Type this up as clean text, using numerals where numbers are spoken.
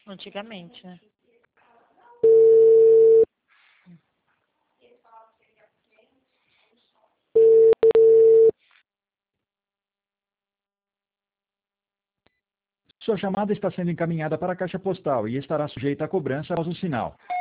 Antigamente, né? Sua chamada está sendo encaminhada para a caixa postal e estará sujeita a cobrança após o sinal.